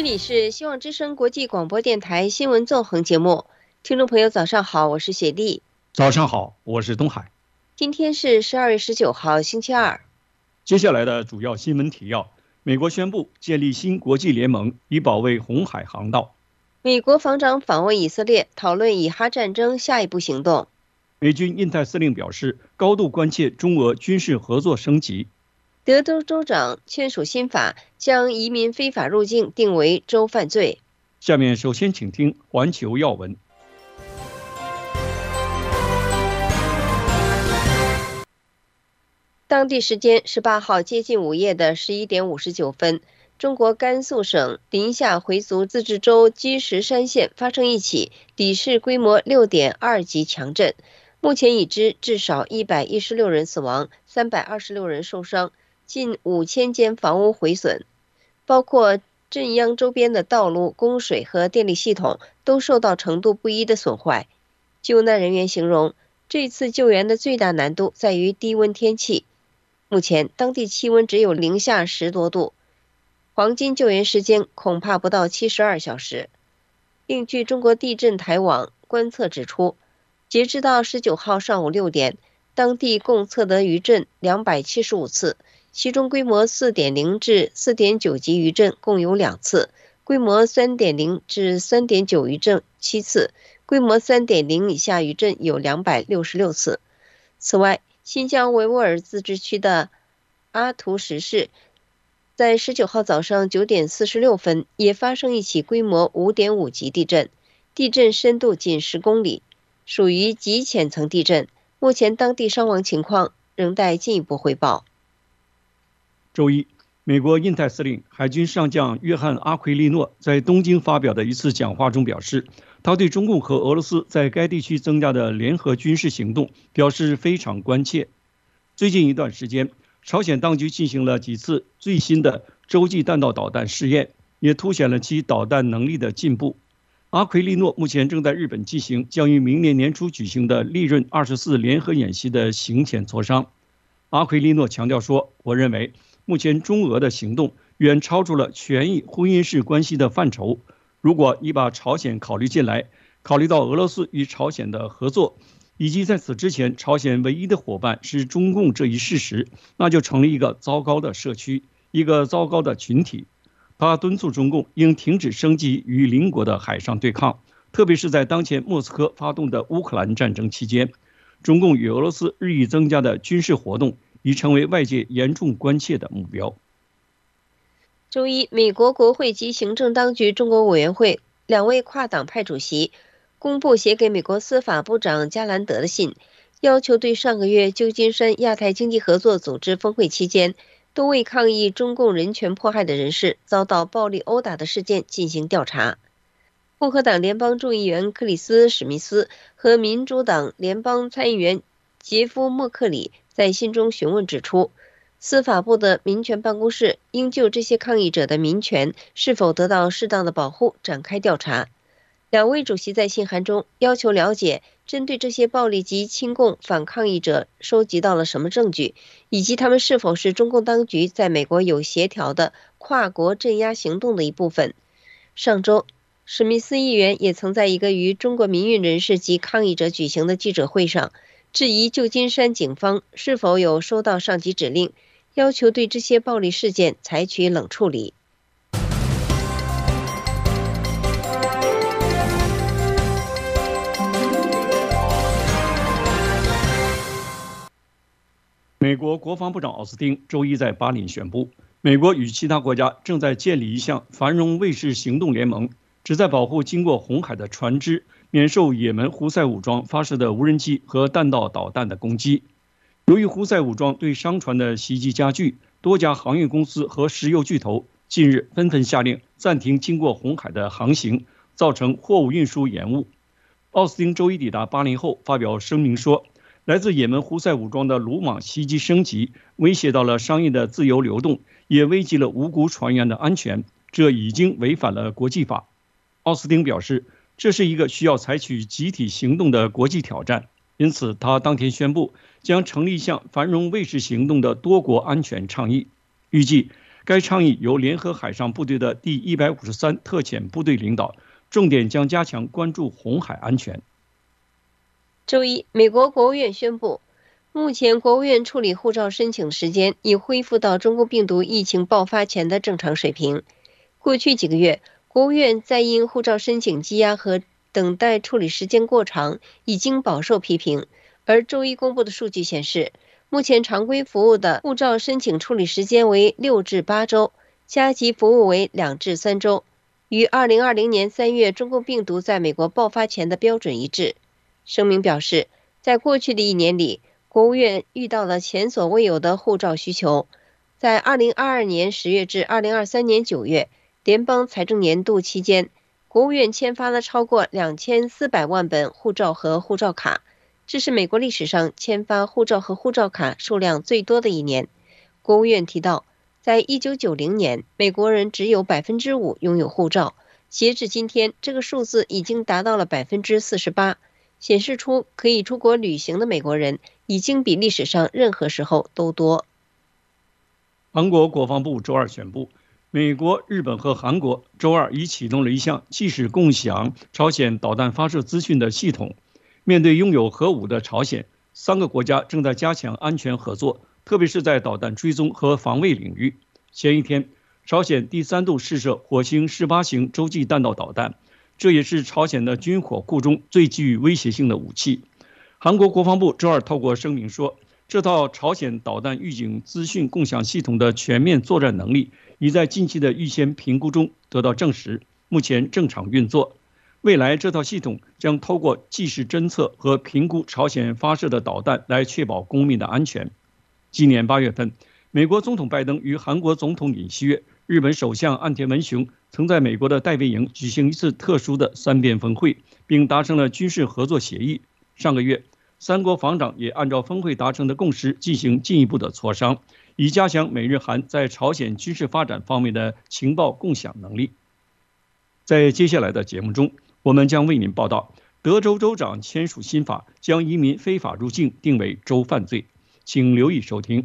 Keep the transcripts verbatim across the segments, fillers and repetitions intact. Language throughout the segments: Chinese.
这里是希望之声国际广播电台新闻纵横节目，听众朋友早上好，我是雪莉。 早上好，我是东海。 今天是十二月十九号，星期二。 接下来的主要新闻提要：美国宣布建立新国际联盟，以保卫红海航道。 美国防长访问以色列，讨论以哈战争下一步行动。 美军印太司令表示，高度关切中俄军事合作升级。 德州州长签署新法，将移民非法入境定为州犯罪。 下面首先请听环球要闻。 当地时间十八号接近午夜的十一点五十九分，中国甘肃省临夏回族自治州积石山县发生一起底市规模六点二级强震，目前已知至少一百一十六人死亡，三百二十六人受伤，近五千间房屋毁损，包括震央周边的道路、供水和电力系统都受到程度不一的损坏。救难人员形容，这次救援的最大难度在于低温天气。目前当地气温只有零下十多度，黄金救援时间恐怕不到七十二小时。另据中国地震台网观测指出，截至到十九号上午六点，当地共测得余震两百七十五次，其中规模 四点零 至 四点九 级余震共有两次，规模 三点零 至 三点九 余震七次，规模 三点零 以下余震有两百六十六次。此外，新疆维吾尔自治区的阿图什市在十九号早上九点四十六分也发生一起规模 五点五 级地震，地震深度仅十公里，属于极浅层地震，目前当地伤亡情况仍待进一步汇报。 周一，美国印太司令海军上将约翰·阿奎利诺在东京发表的一次讲话中表示，他对中共和俄罗斯在该地区增加的联合军事行动表示非常关切。最近一段时间，朝鲜当局进行了几次最新的洲际弹道导弹试验，也凸显了其导弹能力的进步。阿奎利诺目前正在日本进行将于明年年初举行的利润二十四联合演习的行前磋商。阿奎利诺强调说，我认为目前中俄的行动远超出了权益婚姻式关系的范畴。如果你把朝鲜考虑进来，考虑到俄罗斯与朝鲜的合作，以及在此之前朝鲜唯一的伙伴是中共这一事实，那就成了一个糟糕的社区，一个糟糕的群体。他敦促中共应停止升级与邻国的海上对抗，特别是在当前莫斯科发动的乌克兰战争期间，中共与俄罗斯日益增加的军事活动已成为外界严重关切的目标。 周一，美国国会及行政当局中国委员会两位跨党派主席公布写给美国司法部长加兰德的信，要求对上个月旧金山亚太经济合作组织峰会期间多位抗议中共人权迫害的人士遭到暴力殴打的事件进行调查。共和党联邦众议员克里斯·史密斯和民主党联邦参议员杰夫·默克里在信中询问指出，司法部的民权办公室应就这些抗议者的民权是否得到适当的保护展开调查。两位主席在信函中要求了解针对这些暴力及亲共反抗议者收集到了什么证据，以及他们是否是中共当局在美国有协调的跨国镇压行动的一部分。上周，史密斯议员也曾在一个与中国民运人士及抗议者举行的记者会上质疑旧金山警方是否有收到上级指令，要求对这些暴力事件采取冷处理。 美国国防部长奥斯汀周一在巴林宣布，美国与其他国家正在建立一项繁荣卫士行动联盟，旨在保护经过红海的船只免受也门胡塞武装发射的无人机和弹道导弹的攻击。由于胡塞武装对商船的袭击加剧，多家航运公司和石油巨头近日纷纷下令暂停经过红海的航行，造成货物运输延误。奥斯汀周一抵达巴林后发表声明说，来自也门胡塞武装的鲁莽袭击升级，威胁到了商业的自由流动，也危及了无辜船员的安全，这已经违反了国际法。奥斯汀表示，这是一个需要采取集体行动的国际挑战，因此他当天宣布将成立一项繁荣卫士行动的多国安全倡议，预计该倡议由联合海上部队的第一百五十三特遣部队领导，重点将加强关注红海安全。 周一，美国国务院宣布，目前国务院处理护照申请时间已恢复到中共病毒疫情爆发前的正常水平。过去几个月，国务院在因护照申请积压和等待处理时间过长，已经饱受批评。而周一公布的数据显示，目前常规服务的护照申请处理时间为六至八周，加急服务为两至三周，与二零二零年三月中共病毒在美国爆发前的标准一致。声明表示，在过去的一年里，国务院遇到了前所未有的护照需求。在二零二二年十月至二零二三年九月联邦财政年度期间，国务院签发了超过两千四百万本护照和护照卡，这是美国历史上签发护照和护照卡数量最多的一年。国务院提到，在一九九零年，美国人只有 百分之五 拥有护照，截至今天，这个数字已经达到了 百分之四十八， 显示出可以出国旅行的美国人已经比历史上任何时候都多。 韩国国防部周二宣布，美国、日本和韩国周二已启动了一项即时共享朝鲜导弹发射资讯的系统。面对拥有核武的朝鲜，三个国家正在加强安全合作，特别是在导弹追踪和防卫领域。前一天，朝鲜第三度试射火星十八型洲际弹道导弹，这也是朝鲜的军火库中最具威胁性的武器。韩国国防部周二透过声明说，这套朝鲜导弹预警资讯共享系统的全面作战能力已在近期的预先评估中得到证实，目前正常运作。未来这套系统将透过即时侦测和评估朝鲜发射的导弹来确保公民的安全。今年八月份，美国总统拜登与韩国总统尹锡悦、日本首相岸田文雄曾在美国的戴维营举行一次特殊的三边峰会，并达成了军事合作协议。上个月，三国防长也按照峰会达成的共识进行进一步的磋商，以加强美日韩在朝鲜军事发展方面的情报共享能力。在接下来的节目中，我们将为您报道，德州州长签署新法，将移民非法入境定为州犯罪。请留意收听。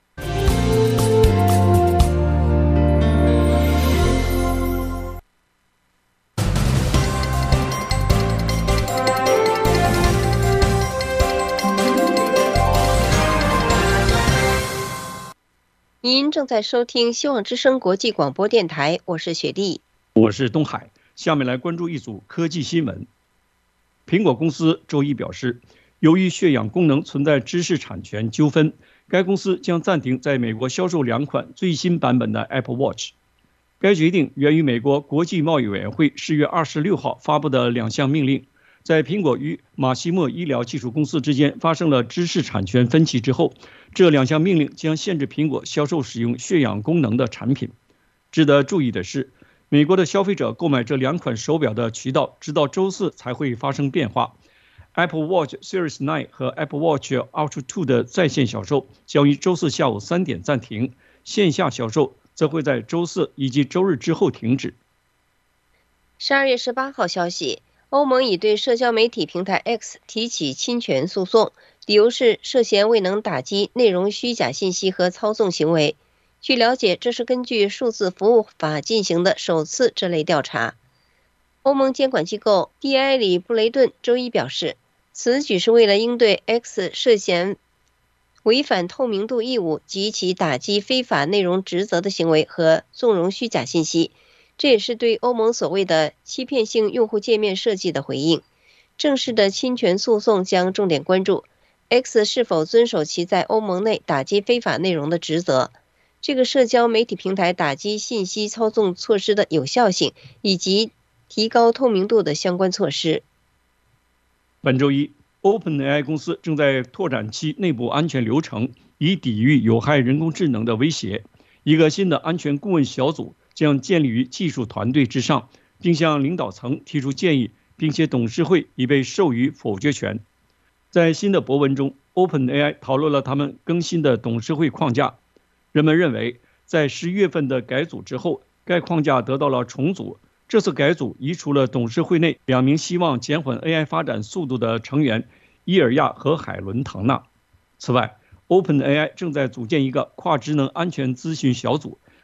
您正在收听希望之声国际广播电台，我是雪莉， 我是东海。下面来关注一组科技新闻。苹果公司周一表示，由于血氧功能存在知识产权纠纷，该公司将暂停在美国销售两款最新版本的 Apple Watch。该决定源于美国国际贸易委员会十月二十六号发布的两项命令。在苹果与马西莫医疗技术公司之间发生了知识产权分歧之后，这两项命令将限制苹果销售使用血氧功能的产品。值得注意的是，美国的消费者购买这两款手表的渠道直到周四才会发生变化。Apple Watch Series 九和 Apple Watch Ultra 二的在线销售将于周四下午三点暂停，线下销售则会在周四以及周日之后停止。 十二月十八号消息，欧盟已对社交媒体平台 X 提起侵权诉讼，理由是涉嫌未能打击内容虚假信息和操纵行为。据了解，这是根据数字服务法进行的首次这类调查。欧盟监管机构蒂埃里布雷顿周一表示，此举是为了应对 X 涉嫌违反透明度义务及其打击非法内容职责的行为和纵容虚假信息。这也是对欧盟所谓的欺骗性用户界面设计的回应。正式的侵权诉讼将重点关注 X 是否遵守其在欧盟内打击非法内容的职责，这个社交媒体平台打击信息操纵措施的有效性，以及提高透明度的相关措施。 本周一， OpenAI 公司正在拓展其内部安全流程，以抵御有害人工智能的威胁。一个新的安全顾问小组将建立于技术团队之上，并向领导层提出建议，并且董事会已被授予否决权。在新的博文中， OpenAI 讨论了他们更新的董事会框架。人们认为，在十一月份的改组之后，该框架得到了重组。这次改组移除了董事会内两名希望减缓 A I 发展速度的成员伊尔亚和海伦唐纳。此外， OpenAI 正在组建一个跨职能安全咨询小组，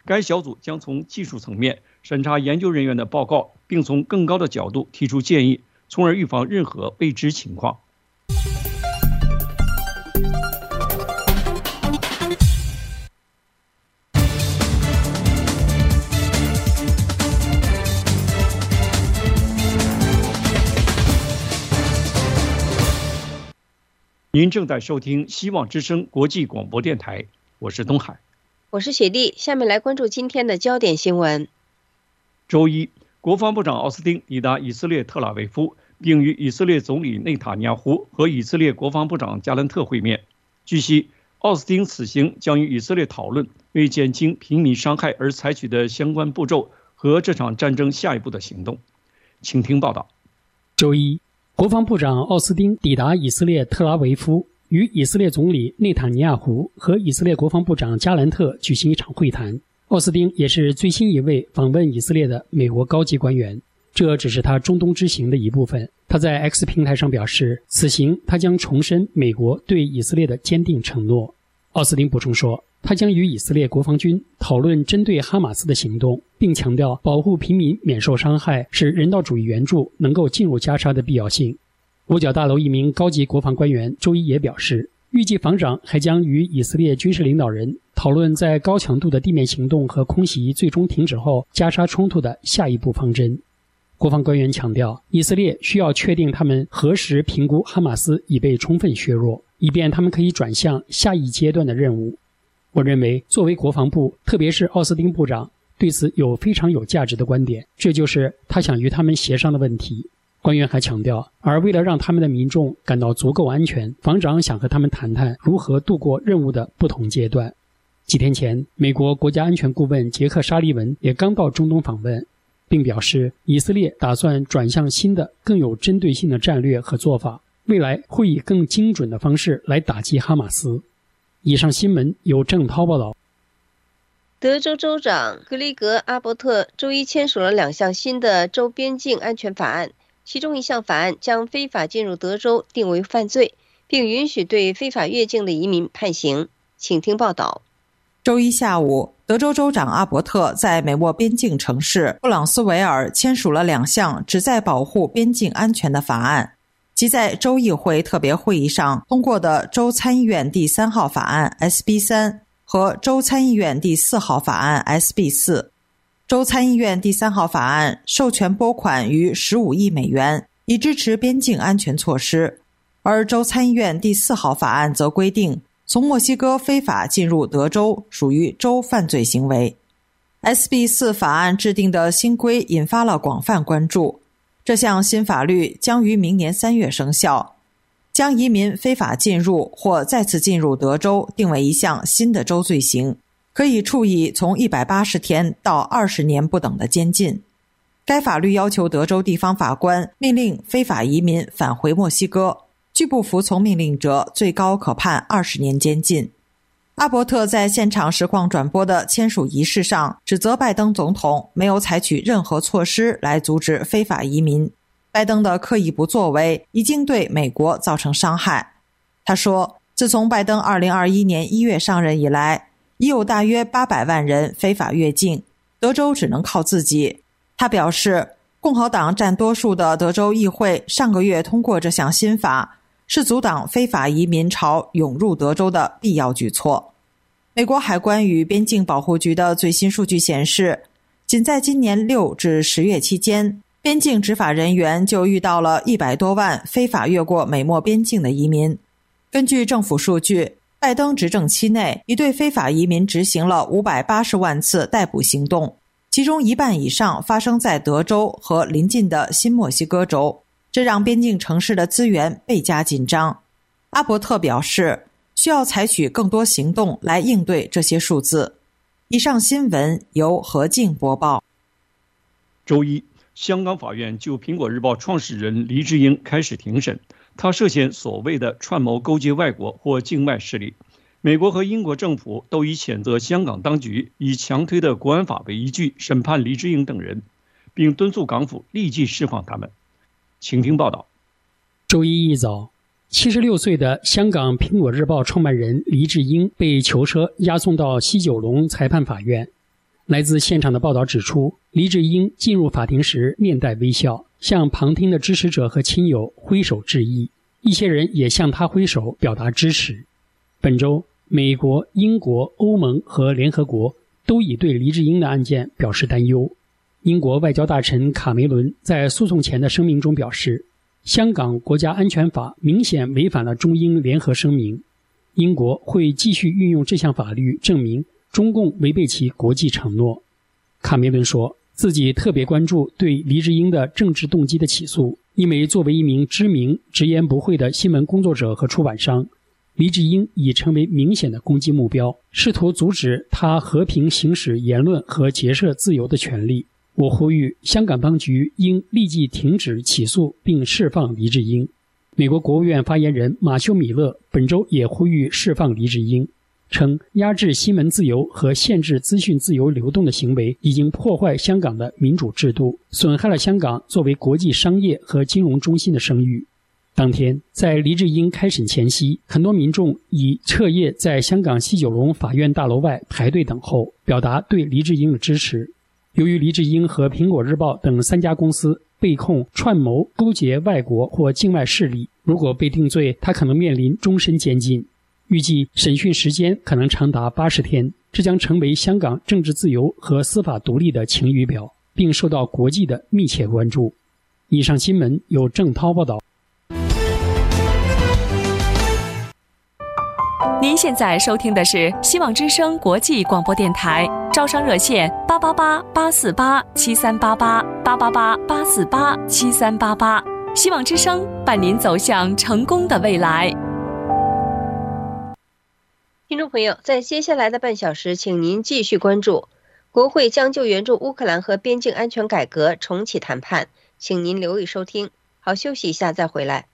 该小组将从技术层面审查研究人员的报告，并从更高的角度提出建议，从而预防任何未知情况。您正在收听希望之声国际广播电台，我是东海， 我是雪莉。下面来关注今天的焦点新闻。 周一，国防部长奥斯汀抵达以色列特拉维夫，并与以色列总理内塔尼亚胡和以色列国防部长加兰特会面。据悉，奥斯汀此行将与以色列讨论为减轻平民伤害而采取的相关步骤和这场战争下一步的行动。请听报道。 周一，国防部长奥斯汀抵达以色列特拉维夫，与以色列总理内塔尼亚胡和以色列国防部长加兰特举行一场会谈。奥斯汀也是最新一位访问以色列的美国高级官员，这只是他中东之行的一部分。他在 X 平台上表示，此行他将重申美国对以色列的坚定承诺。奥斯汀补充说，他将与以色列国防军讨论针对哈马斯的行动，并强调保护平民免受伤害是人道主义援助能够进入加沙的必要性。五角大楼一名高级国防官员周一也表示，预计防长还将与以色列军事领导人讨论在高强度的地面行动和空袭最终停止后加沙冲突的下一步方针。国防官员强调，以色列需要确定他们何时评估哈马斯已被充分削弱，以便他们可以转向下一阶段的任务。我认为，作为国防部，特别是奥斯汀部长，对此有非常有价值的观点，这就是他想与他们协商的问题。官员还强调，而为了让他们的民众感到足够安全，防长想和他们谈谈如何度过任务的不同阶段。几天前，美国国家安全顾问杰克·沙利文也刚到中东访问，并表示以色列打算转向新的更有针对性的战略和做法，未来会以更精准的方式来打击哈马斯。以上新闻由郑涛报道。 德州州长格雷格·阿伯特周一签署了两项新的州边境安全法案，其中一项法案将非法进入德州定为犯罪，并允许对非法越境的移民判刑。请听报道。 周一下午，德州州长阿伯特在美墨边境城市布朗斯维尔签署了两项旨在保护边境安全的法案，即在州议会特别会议上通过的州参议院第三号法案 S B 三 和州参议院第四号法案 S B 四。州参议院第三号法案授权拨款逾十五亿美元，以支持边境安全措施，而州参议院第四号法案则规定，从墨西哥非法进入德州属于州犯罪行为。S B 四 法案制定的新规引发了广泛关注，这项新法律将于明年三月生效，将移民非法进入或再次进入德州定为一项新的州罪行，可以处以从一百八十天到二十年不等的监禁。该法律要求德州地方法官命令非法移民返回墨西哥，拒不服从命令者最高可判二十年监禁。阿伯特在现场实况转播的签署仪式上指责拜登总统没有采取任何措施来阻止非法移民，拜登的刻意不作为已经对美国造成伤害。他说，自从拜登二零二一年一月上任以来，已有大约八百万人非法越境，德州只能靠自己。他表示，共和党占多数的德州议会上个月通过这项新法，是阻挡非法移民潮涌入德州的必要举措。美国海关与边境保护局的最新数据显示，仅在今年六至十月期间，边境执法人员就遇到了一百多万非法越过美墨边境的移民。根据政府数据，拜登执政期内已对非法移民执行了五百八十万次逮捕行动，其中一半以上发生在德州和邻近的新墨西哥州，这让边境城市的资源倍加紧张。阿伯特表示，需要采取更多行动来应对这些数字。以上新闻由何静播报。 周一，香港法院就苹果日报创始人黎智英开始庭审，他涉嫌所谓的串谋勾结外国或境外势力。美国和英国政府都以谴责香港当局以强推的国安法为依据审判黎智英等人，并敦促港府立即释放他们。请听报道。 周一一早，七十六岁的香港苹果日报创办人黎智英被囚车押送到西九龙裁判法院。 来自现场的报道指出，黎智英进入法庭时面带微笑，向旁听的支持者和亲友挥手致意，一些人也向他挥手表达支持。本周，美国、英国、欧盟和联合国都已对黎智英的案件表示担忧。英国外交大臣卡梅伦在诉讼前的声明中表示，香港国家安全法明显违反了中英联合声明，英国会继续运用这项法律证明中共违背其国际承诺。卡梅伦说，自己特别关注对黎智英的政治动机的起诉，因为作为一名知名、直言不讳的新闻工作者和出版商，黎智英已成为明显的攻击目标，试图阻止他和平行使言论和结社自由的权利。我呼吁香港当局应立即停止起诉并释放黎智英。美国国务院发言人马修·米勒本周也呼吁释放黎智英，称压制新闻自由和限制资讯自由流动的行为已经破坏香港的民主制度，损害了香港作为国际商业和金融中心的声誉。当天，在黎智英开审前夕，很多民众以彻夜在香港西九龙法院大楼外排队等候，表达对黎智英的支持。由于黎智英和苹果日报等三家公司被控串谋勾结外国或境外势力，如果被定罪，他可能面临终身监禁。预计审讯时间可能长达八十天，这将成为香港政治自由和司法独立的晴雨表，并受到国际的密切关注。以上新闻由郑涛报道。 您现在收听的是希望之声国际广播电台，招商热线八八八八四八七三八八八八八八四八七三八八，希望之声伴您走向成功的未来。 听众朋友，在接下来的半小时，请您继续关注国会将就援助乌克兰和边境安全改革重启谈判，请您留意收听。好，休息一下再回来。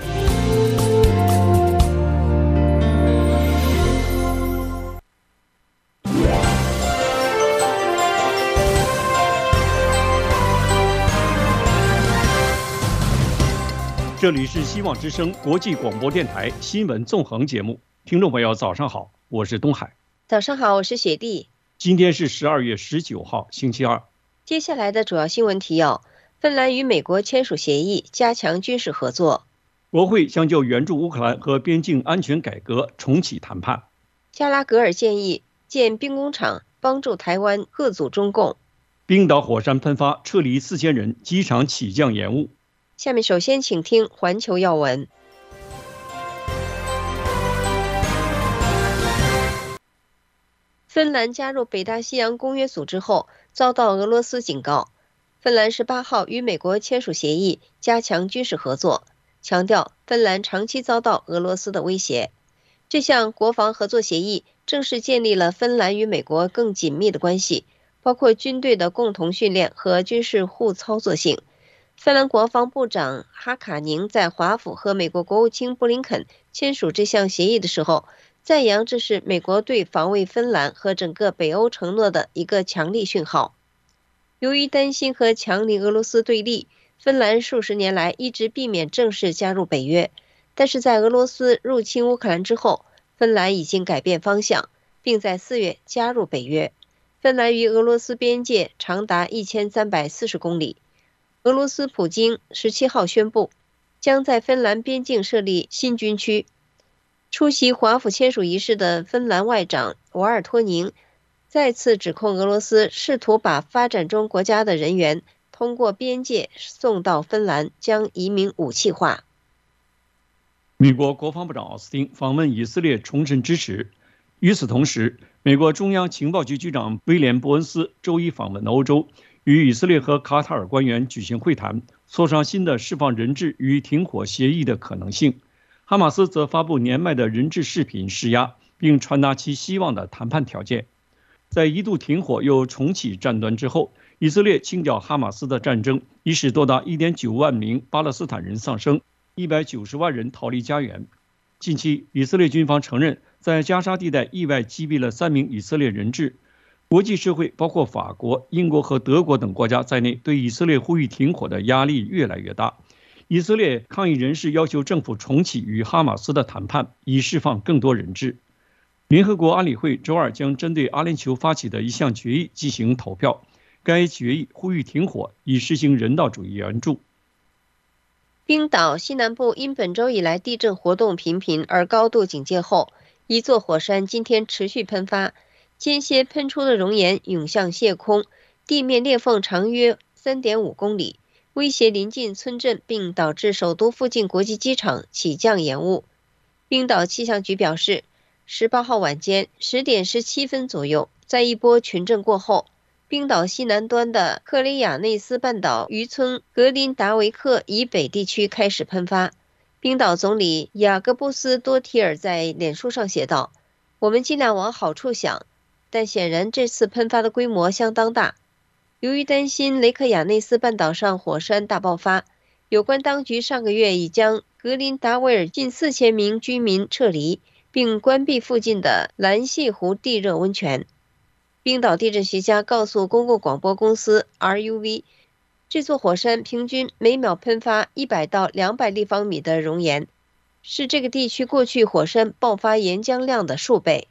这里是希望之声国际广播电台新闻纵横节目，听众朋友早上好，我是东海。 早上好，我是雪莉。 今天是十二月十九号，星期二。 接下来的主要新闻提要：芬兰与美国签署协议，加强军事合作； 国会将就援助乌克兰和边境安全改革重启谈判； 加拉格尔建议建兵工厂，帮助台湾遏阻中共； 冰岛火山喷发，撤离四千人，机场起降延误。 下面首先请听环球要闻。芬兰加入北大西洋公约组织后，遭到俄罗斯警告。芬兰十八号与美国签署协议，加强军事合作，强调芬兰长期遭到俄罗斯的威胁。这项国防合作协议正式建立了芬兰与美国更紧密的关系，包括军队的共同训练和军事互操作性。芬兰国防部长哈卡宁在华府和美国国务卿布林肯签署这项协议的时候，赞扬这是美国对防卫芬兰和整个北欧承诺的一个强力讯号。由于担心和强邻俄罗斯对立，芬兰数十年来一直避免正式加入北约，但是在俄罗斯入侵乌克兰之后，芬兰已经改变方向，并在四月加入北约。芬兰与俄罗斯边界长达一千三百四十公里。俄罗斯普京十七号宣布，将在芬兰边境设立新军区。出席华府签署仪式的芬兰外长瓦尔托宁再次指控俄罗斯试图把发展中国家的人员通过边界送到芬兰，将移民武器化。 美国国防部长奥斯汀访问以色列，重申支持。与此同时，美国中央情报局局长威廉·伯恩斯周一访问欧洲，与以色列和卡塔尔官员举行会谈，磋商新的释放人质与停火协议的可能性。哈马斯则发布年迈的人质视频施压，并传达其希望的谈判条件。在一度停火又重启战端之后，以色列清剿哈马斯的战争已使多达 一点九万名巴勒斯坦人丧生，一百九十万人逃离家园。近期，以色列军方承认在加沙地带意外击毙了三名以色列人质。国际社会包括法国、英国和德国等国家在内，对以色列呼吁停火的压力越来越大。以色列抗议人士要求政府重启与哈马斯的谈判，以释放更多人质。 联合国安理会周二将针对阿联酋发起的一项决议进行投票，该决议呼吁停火，以实行人道主义援助。 冰岛西南部因本周以来地震活动频频而高度警戒后，一座火山今天持续喷发，间歇喷出的熔岩涌向谢空，地面裂缝长约 三点五公里，威胁临近村镇，并导致首都附近国际机场起降延误。冰岛气象局表示，十八号晚间十点十七分左右，在一波群震过后，冰岛西南端的克雷亚内斯半岛渔村格林达维克以北地区开始喷发。冰岛总理雅各布斯多提尔在脸书上写道：“我们尽量往好处想，但显然这次喷发的规模相当大。由于担心雷克雅内斯半岛上火山大爆发，有关当局上个月已将格林达维尔近四千名居民撤离，并关闭附近的蓝泻湖地热温泉。”冰岛地震学家告诉公共广播公司 R U V， 这座火山平均每秒喷发一百到两百立方米的熔岩，是这个地区过去火山爆发岩浆量的数倍。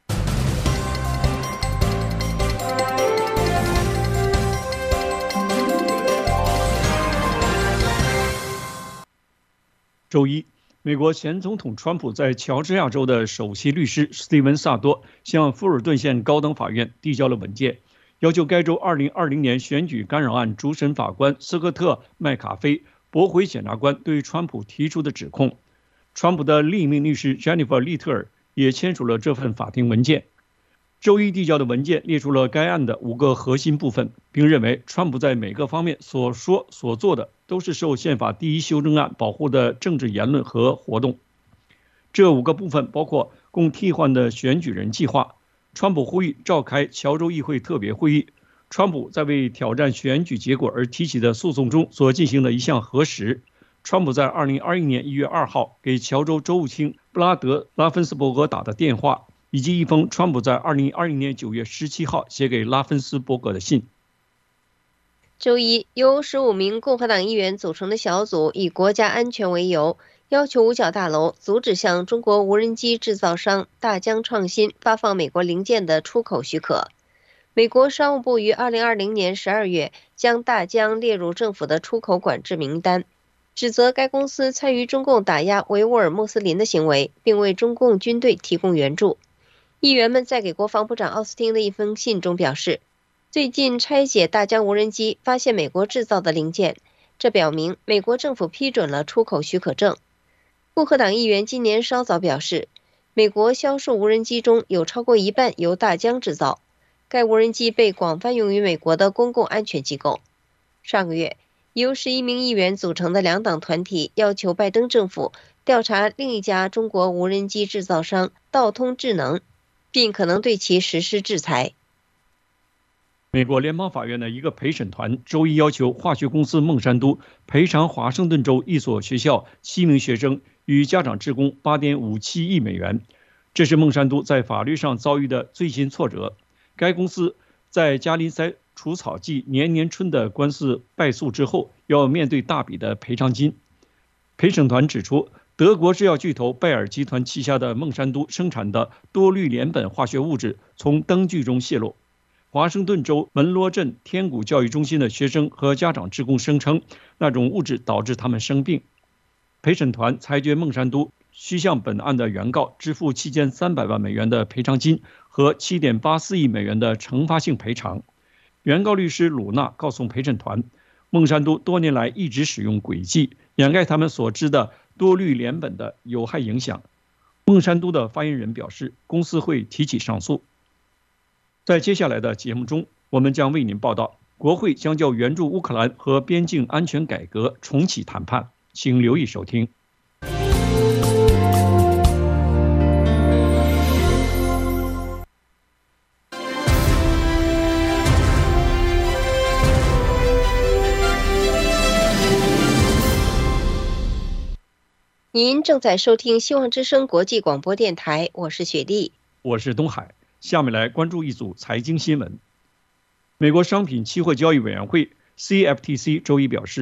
周一，美国前总统川普在乔治亚州的首席律师史蒂文·萨多向富尔顿县高等法院递交了文件，要求该州二零二零年选举干扰案主审法官斯科特·麦卡菲驳回检察官对川普提出的指控。川普的另一名律师 Jennifer 利特尔也签署了这份法庭文件。周一递交的文件列出了该案的五个核心部分，并认为川普在每个方面所说所做的都是受宪法第一修正案保护的政治言论和活动。这五个部分包括供替换的选举人计划，川普呼吁召开乔州议会特别会议，川普在为挑战选举结果而提起的诉讼中所进行的一项核实，川普在二零二一年一月二号给乔州州务卿布拉德·拉芬斯伯格打的电话，以及一封川普在二零二零年九月十七号写给拉芬斯伯格的信。 周一，由十五名共和党议员组成的小组以国家安全为由，要求五角大楼阻止向中国无人机制造商大疆创新发放美国零件的出口许可。美国商务部于二零二零年十二月将大疆列入政府的出口管制名单，指责该公司参与中共打压维吾尔穆斯林的行为，并为中共军队提供援助。议员们在给国防部长奥斯汀的一封信中表示，最近拆解大疆无人机发现美国制造的零件，这表明美国政府批准了出口许可证。共和党议员今年稍早表示，美国销售无人机中有超过一半由大疆制造，该无人机被广泛用于美国的公共安全机构。上个月，由十一名议员组成的两党团体要求拜登政府调查另一家中国无人机制造商道通智能，并可能对其实施制裁。 美国联邦法院的一个陪审团周一要求化学公司孟山都赔偿华盛顿州一所学校七名学生与家长职工 八点五七亿美元。这是孟山都在法律上遭遇的最新挫折。该公司在加林塞除草剂年年春的官司败诉之后，要面对大笔的赔偿金。陪审团指出，德国制药巨头拜耳集团旗下的孟山都生产的多氯联苯化学物质从灯具中泄露。华盛顿州门罗镇天谷教育中心的学生和家长职工声称，那种物质导致他们生病。陪审团裁决孟山都需向本案的原告支付七千三百万美元的赔偿金和 七点八四亿美元的惩罚性赔偿。原告律师鲁纳告诉陪审团，孟山都多年来一直使用诡计掩盖他们所知的多氯联苯的有害影响。孟山都的发言人表示，公司会提起上诉。在接下来的节目中，我们将为您报道，国会将就援助乌克兰和边境安全改革重启谈判，请留意收听。 您正在收听希望之声国际广播电台，我是雪莉， 我是东海。下面来关注一组财经新闻。美国商品期货交易委员会 C F T C 周一表示，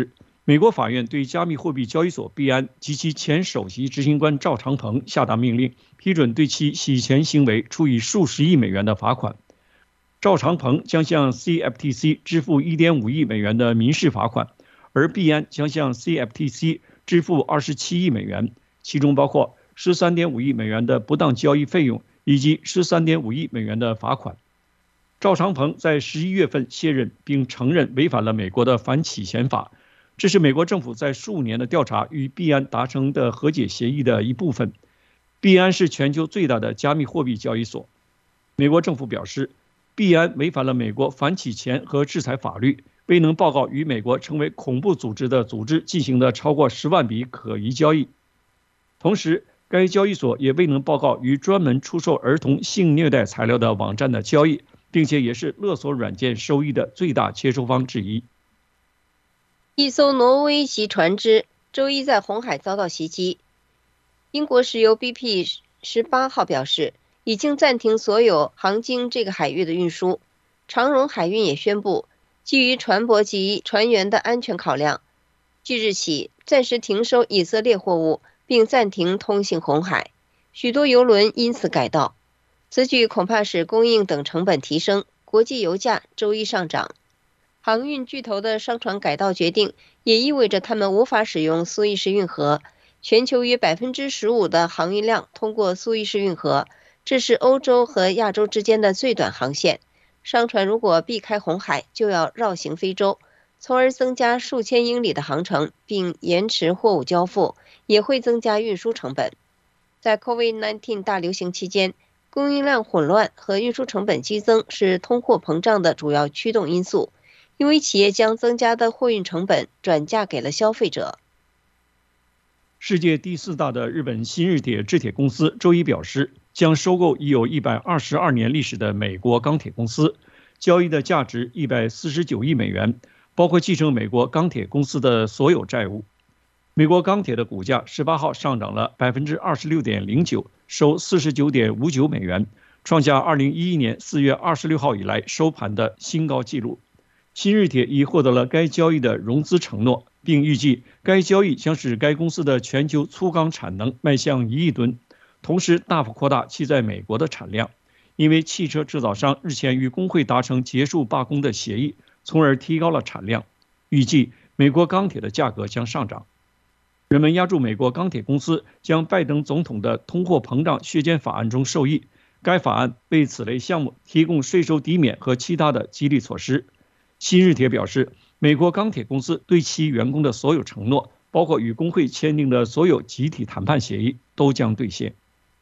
美国法院对加密货币交易所币安及其前首席执行官赵长鹏下达命令，批准对其洗钱行为处以数十亿美元的罚款。赵长鹏将向 C F T C 支付 一点五亿美元的民事罚款，而币安将向 C F T C 支付二十七亿美元，其中包括 十三点五亿美元的不当交易费用以及 十三点五亿美元的罚款。赵长鹏在十一月份卸任，并承认违反了美国的反洗钱法。这是美国政府在数年的调查与币安达成的和解协议的一部分。币安是全球最大的加密货币交易所。美国政府表示，币安违反了美国反洗钱和制裁法律，未能报告与美国成为恐怖组织的组织进行的超过十万笔可疑交易。同时，该交易所也未能报告与专门出售儿童性虐待材料的网站的交易，并且也是勒索软件收益的最大接收方之一。 一艘挪威籍船只周一在红海遭到袭击。英国石油 B P 十八号表示，已经暂停所有航经这个海域的运输。长荣海运也宣布，基于船舶及船员的安全考量，即日起暂时停收以色列货物，并暂停通行红海。许多邮轮因此改道，此举恐怕使供应等成本提升，国际油价周一上涨。航运巨头的商船改道决定也意味着他们无法使用苏伊士运河。全球约 百分之十五 的航运量通过苏伊士运河，这是欧洲和亚洲之间的最短航线。商船如果避开红海，就要绕行非洲，从而增加数千英里的航程，并延迟货物交付，也会增加运输成本。在 COVID 十九 大流行期间，供应量混乱和运输成本激增是通货膨胀的主要驱动因素，因为企业将增加的货运成本转嫁给了消费者。 世界第四大的日本新日铁制铁公司周一表示，将收购已有一百二十二年历史的美国钢铁公司，交易的价值一百四十九亿美元，包括继承美国钢铁公司的所有债务。美国钢铁的股价十八号上涨了 百分之二十六点零九， 收 四十九点五九美元，创下二零一一年四月二十六号以来收盘的新高纪录。新日铁已获得了该交易的融资承诺，并预计该交易将使该公司的全球粗钢产能迈向一亿吨，同时大幅扩大其在美国的产量。因为汽车制造商日前与工会达成结束罢工的协议，从而提高了产量。预计美国钢铁的价格将上涨。人们押注美国钢铁公司将拜登总统的通货膨胀削减法案中受益，该法案为此类项目提供税收抵免和其他的激励措施。新日铁表示，美国钢铁公司对其员工的所有承诺，包括与工会签订的所有集体谈判协议，都将兑现。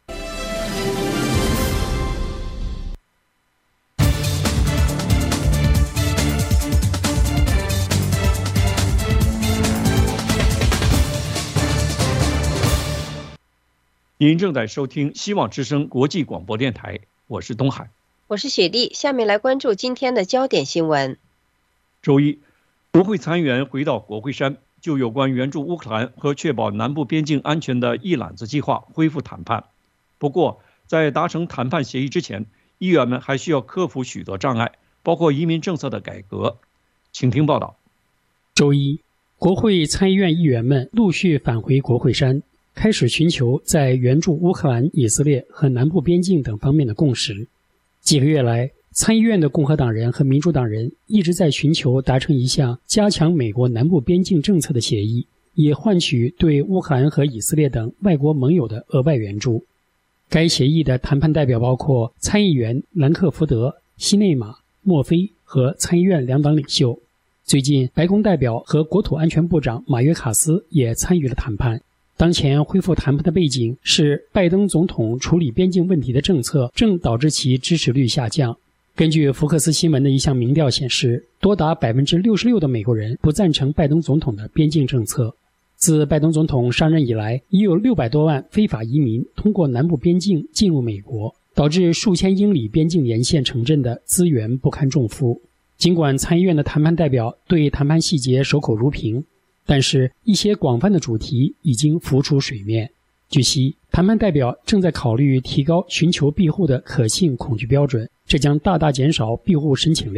您正在收听希望之声国际广播电台，我是东海， 我是雪莉。下面来关注今天的焦点新闻。 周一，国会参议员回到国会山，就有关援助乌克兰和确保南部边境安全的一揽子计划恢复谈判。不过，在达成谈判协议之前，议员们还需要克服许多障碍，包括移民政策的改革。请听报道。 周一，国会参议院议员们陆续返回国会山，开始寻求在援助乌克兰、以色列和南部边境等方面的共识。几个月来，参议院的共和党人和民主党人一直在寻求达成一项加强美国南部边境政策的协议，以换取对乌克兰和以色列等外国盟友的额外援助。该协议的谈判代表包括参议员兰克福德、西内马、莫菲和参议院两党领袖。最近，白宫代表和国土安全部长马约卡斯也参与了谈判。当前恢复谈判的背景是拜登总统处理边境问题的政策正导致其支持率下降。根据福克斯新闻的一项民调显示，多达 百分之六十六 的美国人不赞成拜登总统的边境政策。自拜登总统上任以来，已有六百多万非法移民通过南部边境进入美国，导致数千英里边境沿线城镇的资源不堪重负。尽管参议院的谈判代表对谈判细节守口如瓶，但是一些广泛的主题已经浮出水面。据悉，谈判代表正在考虑提高寻求庇护的可信恐惧标准，这将大大减少庇护申请量，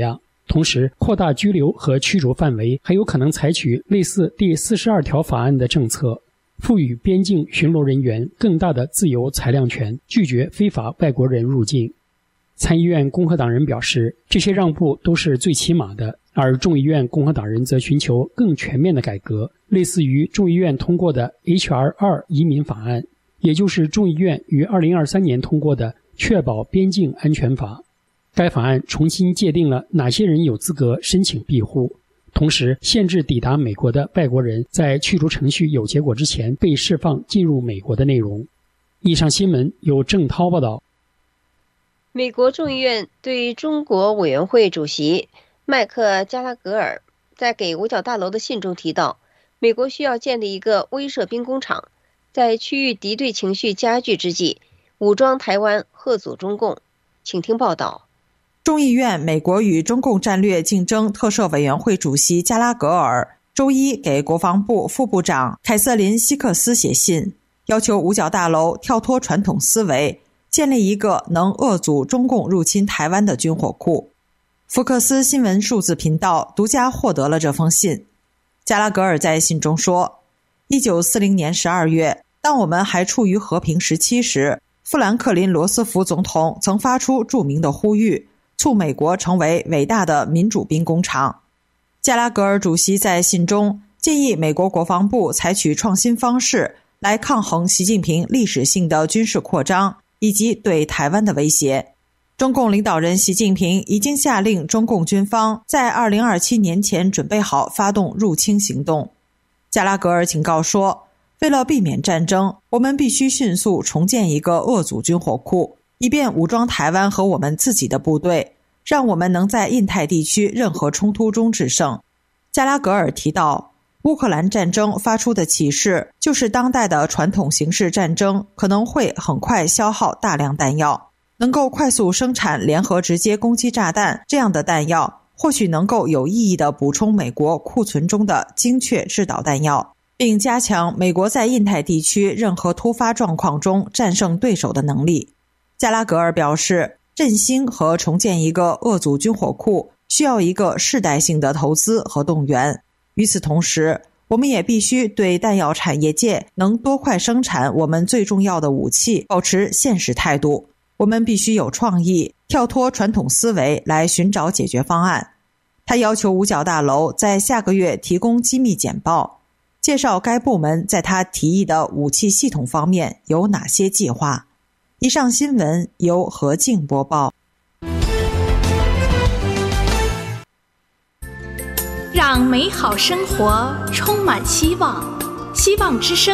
同时扩大拘留和驱逐范围，还有可能采取类似第四十二条法案的政策，赋予边境巡逻人员更大的自由裁量权，拒绝非法外国人入境。参议院共和党人表示，这些让步都是最起码的，而众议院共和党人则寻求更全面的改革，类似于众议院通过的 H R 二 移民法案，也就是众议院于二零二三年通过的确保边境安全法。该法案重新界定了哪些人有资格申请庇护，同时限制抵达美国的外国人在驱逐程序有结果之前被释放进入美国的内容。以上新闻由郑涛报道。 美国众议院对中国委员会主席麦克加拉格尔在给五角大楼的信中提到，美国需要建立一个威慑兵工厂，在区域敌对情绪加剧之际，武装台湾，嚇阻中共。请听报道。 众议院美国与中共战略竞争特设委员会主席加拉格尔周一给国防部副部长凯瑟琳·希克斯写信，要求五角大楼跳脱传统思维，建立一个能遏阻中共入侵台湾的军火库。福克斯新闻数字频道独家获得了这封信。加拉格尔在信中说，一九四零年十二月，当我们还处于和平时期时，富兰克林·罗斯福总统曾发出著名的呼吁，促美国成为伟大的民主兵工厂。加拉格尔主席在信中建议美国国防部采取创新方式来抗衡习近平历史性的军事扩张以及对台湾的威胁。中共领导人习近平已经下令中共军方在二零二七年前准备好发动入侵行动。加拉格尔警告说，为了避免战争，我们必须迅速重建一个遏阻军火库，以便武装台湾和我们自己的部队，让我们能在印太地区任何冲突中制胜。加拉格尔提到，乌克兰战争发出的启示就是当代的传统形式战争可能会很快消耗大量弹药，能够快速生产联合直接攻击炸弹这样的弹药，或许能够有意义地补充美国库存中的精确制导弹药，并加强美国在印太地区任何突发状况中战胜对手的能力。加拉格尔表示，振兴和重建一个遏阻军火库需要一个世代性的投资和动员。与此同时，我们也必须对弹药产业界能多快生产我们最重要的武器保持现实态度。我们必须有创意，跳脱传统思维来寻找解决方案。他要求五角大楼在下个月提供机密简报，介绍该部门在他提议的武器系统方面有哪些计划。以上新闻由何静播报。 让美好生活充满希望，希望之声。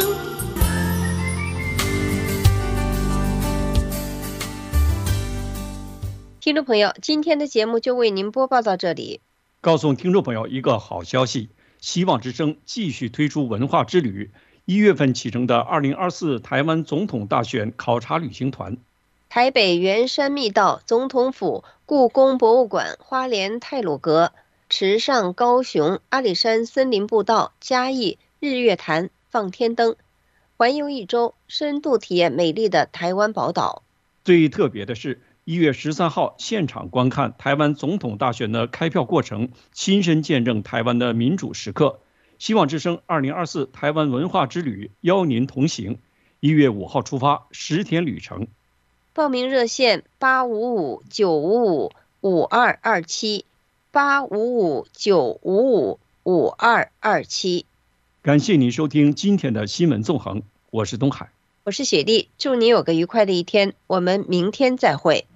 听众朋友，今天的节目就为您播报到这里。 告诉听众朋友一个好消息，希望之声继续推出文化之旅，一月份启程的二零二四台湾总统大选考察旅行团， 台北圆山密道、总统府、故宫博物馆、花莲太鲁阁、池上、高雄、阿里山森林步道、嘉义日月潭、放天灯，环游一周，深度体验美丽的台湾宝岛。 最特别的是一月十三号现场观看台湾总统大选的开票过程，亲身见证台湾的民主时刻。希望之声二零二四台湾文化之旅邀您同行，一月五号出发，十天旅程。 报名热线八五五九五五五二二七八五五九五五五二二七。 感谢您收听今天的新闻纵横，我是东海， 我是雪莉，祝你有个愉快的一天，我们明天再会。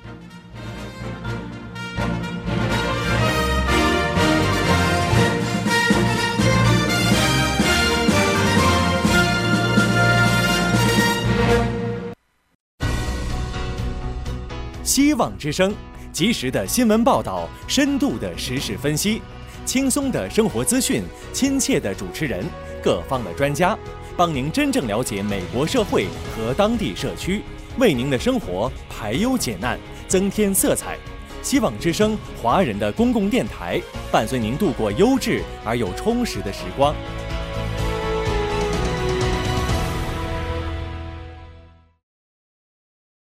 希望之声，及时的新闻报道，深度的时事分析，轻松的生活资讯，亲切的主持人，各方的专家，帮您真正了解美国社会和当地社区，为您的生活排忧解难，增添色彩。希望之声，华人的公共电台，伴随您度过优质而又充实的时光。